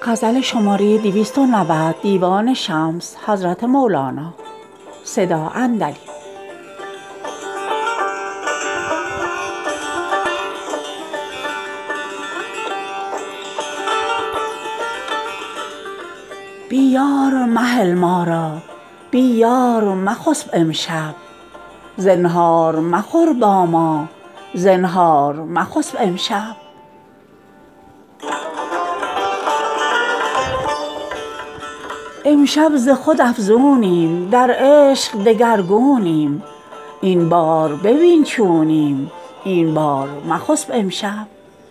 غزل شماره 290 دیوان شمس حضرت مولانا صدا اندلی. بی یار مهل ما را، بی یار مخسب امشب، زنهار مخور با ما، زنهار مخسب امشب. امشب ز خود افزونیم، در عشق دگرگونیم، این بار ببین چونیم، این بار مخسب امشب.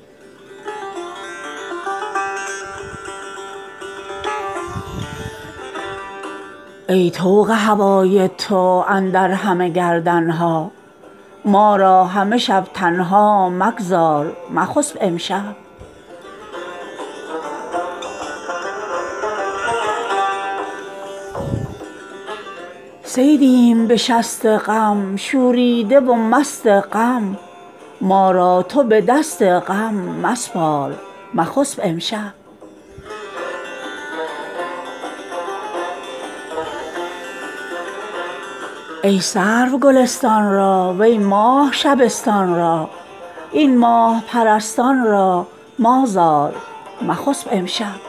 ای طوق هوای تو اندر همه گردن ها، ما را همه شب تنها مگذار مخسب امشب. صیدیم به شست غم شوریده و مست غم، ما را تو به دست غم مسپار مخسب امشب. ای سرو گلستان را وی ماه شبستان را، این ماه پرستان را ماه زار مخسب امشب.